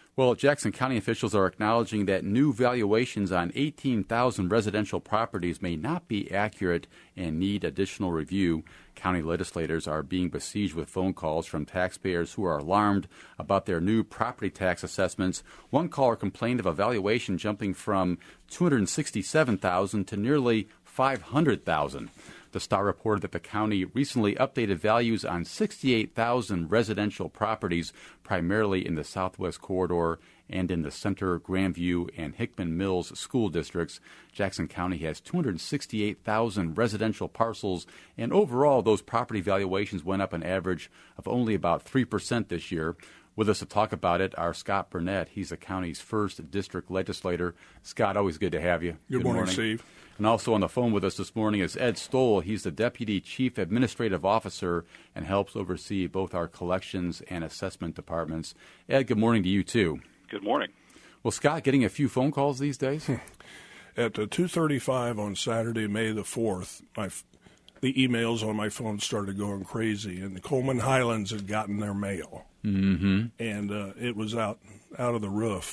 Well, Jackson County officials are acknowledging that new valuations on 18,000 residential properties may not be accurate and need additional review. County legislators are being besieged with phone calls from taxpayers who are alarmed about their new property tax assessments. One caller complained of a valuation jumping from $267,000 to nearly $500,000. The Star reported that the county recently updated values on 68,000 residential properties, primarily in the Southwest Corridor and in the Center, Grandview, and Hickman Mills school districts. Jackson County has 268,000 residential parcels, and overall, those property valuations went up an average of only about 3% this year. With us to talk about it are Scott Burnett. He's the county's first district legislator. Scott, always good to have you. Good morning, Steve. And also on the phone with us this morning is Ed Stoll. He's the Deputy Chief Administrative Officer and helps oversee both our collections and assessment departments. Ed, good morning to you, too. Good morning. Well, Scott, getting a few phone calls these days? At 2:35 on Saturday, May the 4th, the emails on my phone started going crazy, and the Coleman Highlands had gotten their mail. Mm-hmm. And it was out of the roof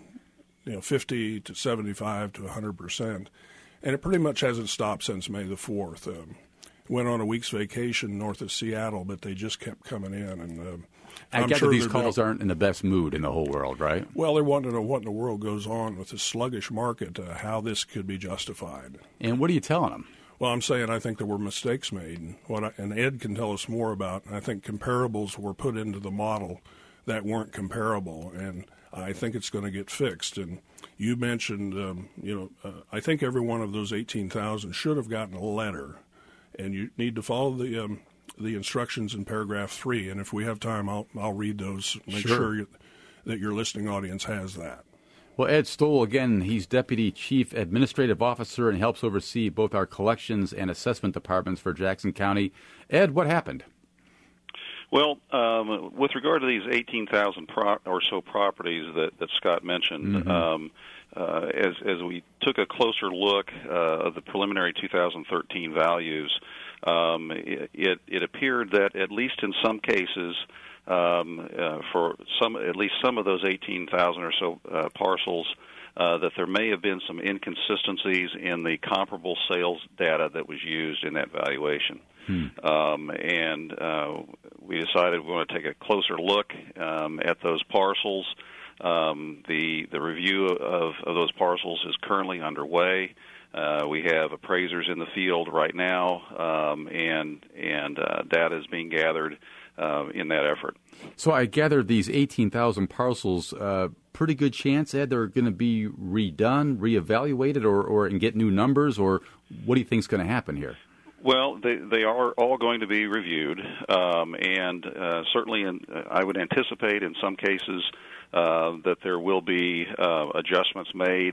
at 50 to 75 to 100%. And it pretty much hasn't stopped since May the 4th. Went on a week's vacation north of Seattle, but they just kept coming in. And I get that these calls aren't in the best mood in the whole world, right? Well, they're wanting to know what in the world goes on with this sluggish market, how this could be justified. And what are you telling them? Well, I'm saying I think there were mistakes made, and Ed can tell us more about. I think comparables were put into the model that weren't comparable, and I think it's going to get fixed. And you mentioned, I think every one of those 18,000 should have gotten a letter, and you need to follow the instructions in paragraph 3. And if we have time, I'll read those. Make sure that your listening audience has that. Well, Ed Stoll, again, he's Deputy Chief Administrative Officer and helps oversee both our collections and assessment departments for Jackson County. Ed, what happened? Well, with regard to these 18,000 or so properties that Scott mentioned, as we took a closer look of the preliminary 2013 values, it appeared that at least in some cases, for at least some of those 18,000 or so parcels, that there may have been some inconsistencies in the comparable sales data that was used in that valuation. And we decided we want to take a closer look at those parcels. The review of those parcels is currently underway. We have appraisers in the field right now, and data is being gathered in that effort. So I gather these 18,000 parcels, pretty good chance, Ed, they're going to be redone, reevaluated, or and get new numbers, or what do you think is going to happen here? Well, they are all going to be reviewed, and certainly I would anticipate in some cases that there will be adjustments made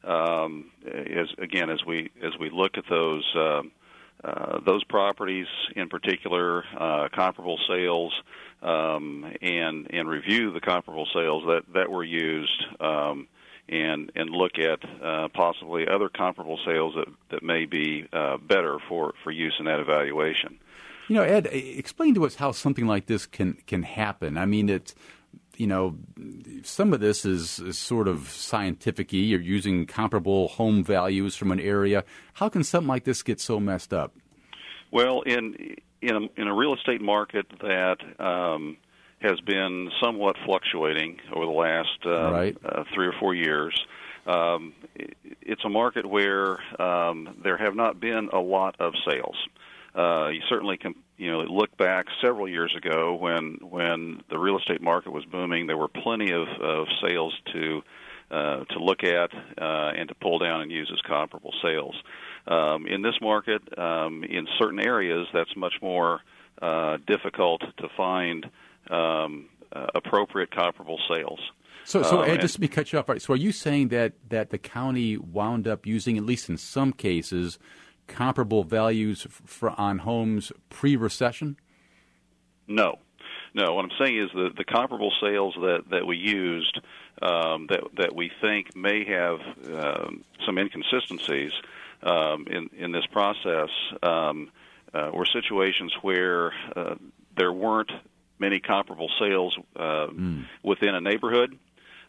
as we look at those properties in particular, comparable sales, and review the comparable sales that were used, and look at possibly other comparable sales that may be better for use in that evaluation. You know, Ed, explain to us how something like this can happen. I mean, it's, some of this is sort of scientific-y. You're using comparable home values from an area. How can something like this get so messed up? Well, in a real estate market that has been somewhat fluctuating over the last 3 or 4 years, it's a market where there have not been a lot of sales. You certainly can, look back several years ago when the real estate market was booming. There were plenty of sales to look at and to pull down and use as comparable sales. In this market, in certain areas, that's much more difficult to find appropriate comparable sales. So Ed, just to cut you off, right? So are you saying that the county wound up using, at least in some cases, comparable values on homes pre-recession? No. What I'm saying is the comparable sales that we used that we think may have some inconsistencies in this process were situations where there weren't many comparable sales within a neighborhood.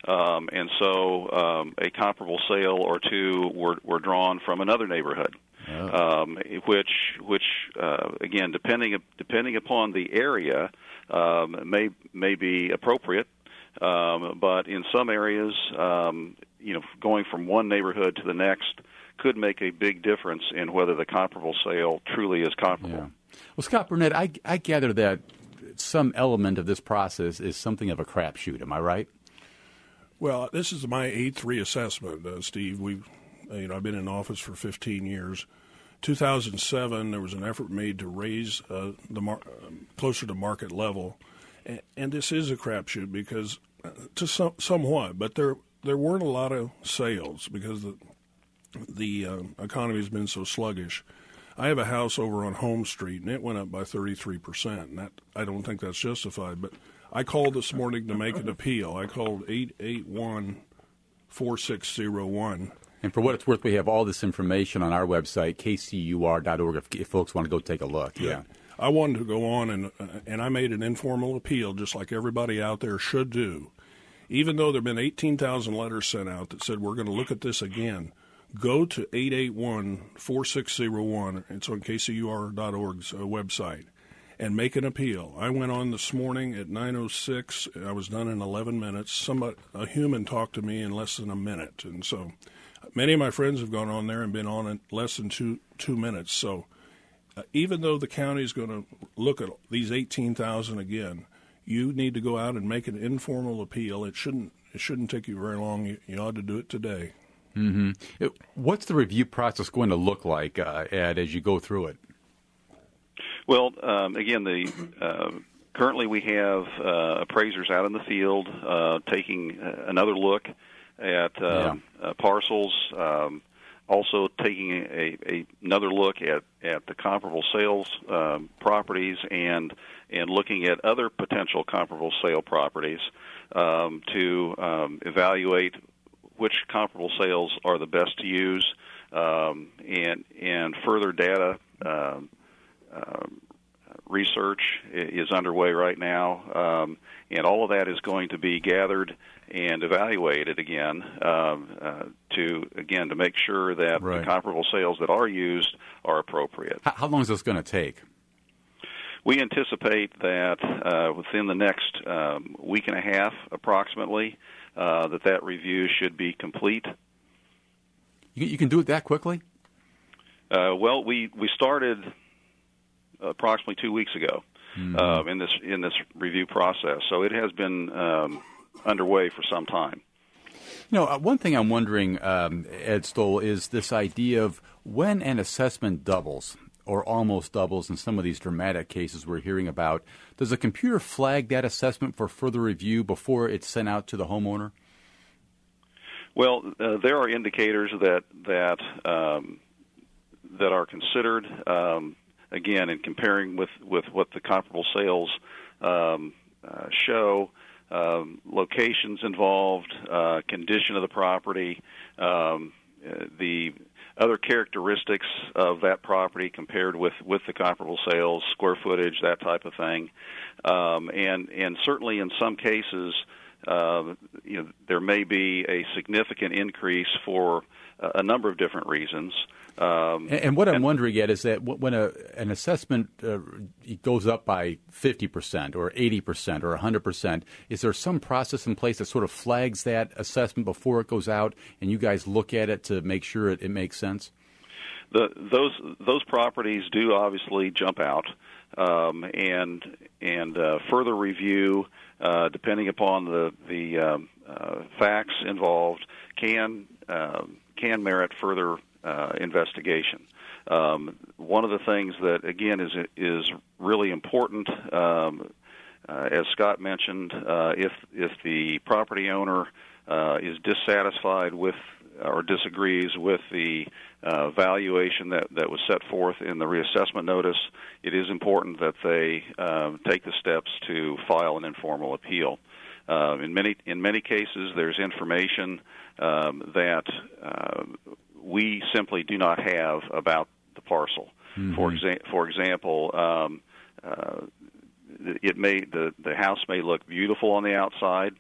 and so a comparable sale or two were drawn from another neighborhood. Oh. Which again, depending upon the area, may be appropriate, but in some areas, going from one neighborhood to the next could make a big difference in whether the comparable sale truly is comparable. Yeah. Well, Scott Burnett, I gather that some element of this process is something of a crapshoot. Am I right? Well, this is my 8th reassessment, Steve. I've been in office for 15 years. 2007, there was an effort made to raise closer to market level, and this is a crapshoot because somewhat, but there weren't a lot of sales because the economy has been so sluggish. I have a house over on Home Street, and it went up by 33%, and I don't think that's justified. But I called this morning to make an appeal. I called 881-4601. And for what it's worth, we have all this information on our website, kcur.org, if folks want to go take a look. Yeah. I wanted to go on, and I made an informal appeal, just like everybody out there should do. Even though there have been 18,000 letters sent out that said we're going to look at this again, go to 881-4601. It's on kcur.org's website, and make an appeal. I went on this morning at 9:06. I was done in 11 minutes. A human talked to me in less than a minute, and so many of my friends have gone on there and been on in less than two minutes. So even though the county is going to look at these 18,000 again, you need to go out and make an informal appeal. It shouldn't take you very long. You ought to do it today. Mm-hmm. What's the review process going to look like, Ed, as you go through it? Well, again, currently we have appraisers out in the field taking another look at parcels, also taking another look at the comparable sales properties and looking at other potential comparable sale properties to evaluate which comparable sales are the best to use, and further data research is underway right now, and all of that is going to be gathered and evaluated again to make sure that the comparable sales that are used are appropriate. How long is this going to take? We anticipate that within the next week and a half, approximately, that review should be complete. You can do it that quickly? Well, we started approximately 2 weeks ago in this review process, so it has been underway for some time. One thing I'm wondering, Ed Stoll, is this idea of when an assessment doubles or almost doubles in some of these dramatic cases we're hearing about, does a computer flag that assessment for further review before it's sent out to the homeowner? Well, there are indicators that are considered, again, in comparing with what the comparable sales show, locations involved, condition of the property, the other characteristics of that property compared with the comparable sales, square footage, that type of thing, and certainly in some cases, there may be a significant increase for a number of different reasons. And what I'm wondering, Ed, is that when an assessment goes up by 50% or 80% or 100%, is there some process in place that sort of flags that assessment before it goes out, and you guys look at it to make sure it makes sense? Those properties do obviously jump out, and further review, depending upon the facts involved, can merit further investigation. One of the things that, again, is really important, as Scott mentioned, if the property owner is dissatisfied with or disagrees with the valuation that was set forth in the reassessment notice, it is important that they take the steps to file an informal appeal. In many cases, there's information that we simply do not have about the parcel. Mm-hmm. For example, the house may look beautiful on the outside,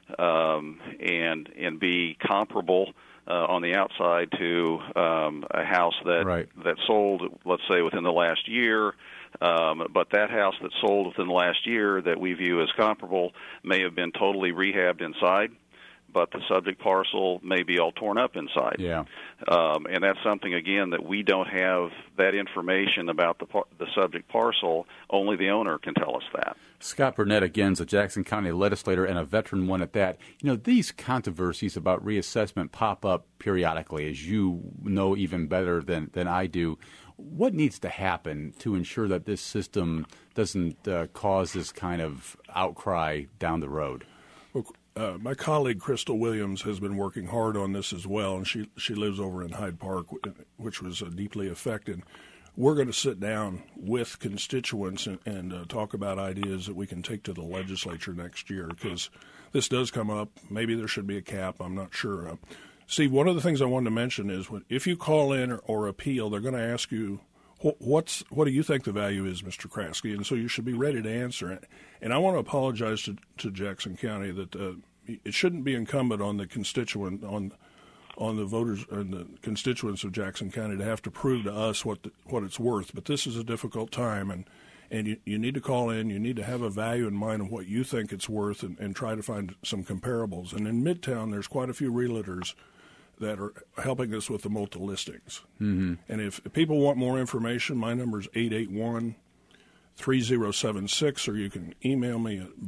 and be comparable on the outside to a house that sold, let's say, within the last year. But that house that sold within the last year that we view as comparable may have been totally rehabbed inside, but the subject parcel may be all torn up inside. Yeah. And that's something, again, that we don't have that information about the subject parcel. Only the owner can tell us that. Scott Burnett, again, is a Jackson County legislator and a veteran one at that. You know, these controversies about reassessment pop up periodically, as you know even better than I do. What needs to happen to ensure that this system doesn't cause this kind of outcry down the road? Well, my colleague Crystal Williams has been working hard on this as well, and she lives over in Hyde Park, which was deeply affected. We're going to sit down with constituents and talk about ideas that we can take to the legislature next year, because this does come up. Maybe there should be a cap. I'm not sure. Steve, one of the things I wanted to mention is if you call in or appeal, they're going to ask you, what do you think the value is, Mr. Kraske? And so you should be ready to answer it. And I want to apologize to Jackson County that it shouldn't be incumbent on the constituent, on the voters and the constituents of Jackson County to have to prove to us what it's worth. But this is a difficult time, and you need to call in. You need to have a value in mind of what you think it's worth and try to find some comparables. And in Midtown, there's quite a few realtors that are helping us with the multi listings. Mm-hmm. And if people want more information, my number is 881-3076, or you can email me at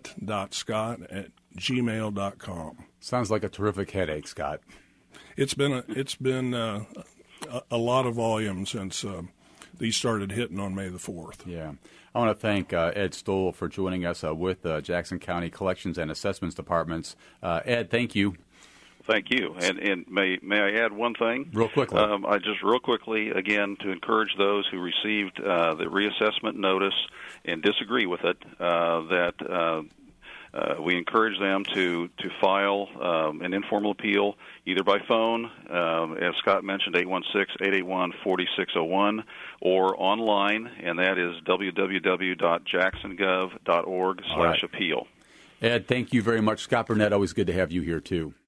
burnett.scott@gmail.com. Sounds like a terrific headache, Scott. It's been a lot of volume since these started hitting on May the 4th. Yeah. I want to thank Ed Stoll for joining us with Jackson County Collections and Assessments Departments. Ed, thank you. Thank you. And may I add one thing? Real quickly. Real quickly, again, to encourage those who received the reassessment notice and disagree with it, that we encourage them to file an informal appeal either by phone, as Scott mentioned, 816-881-4601, or online, and that is www.jacksongov.org/appeal. Ed, thank you very much. Scott Burnett, always good to have you here, too.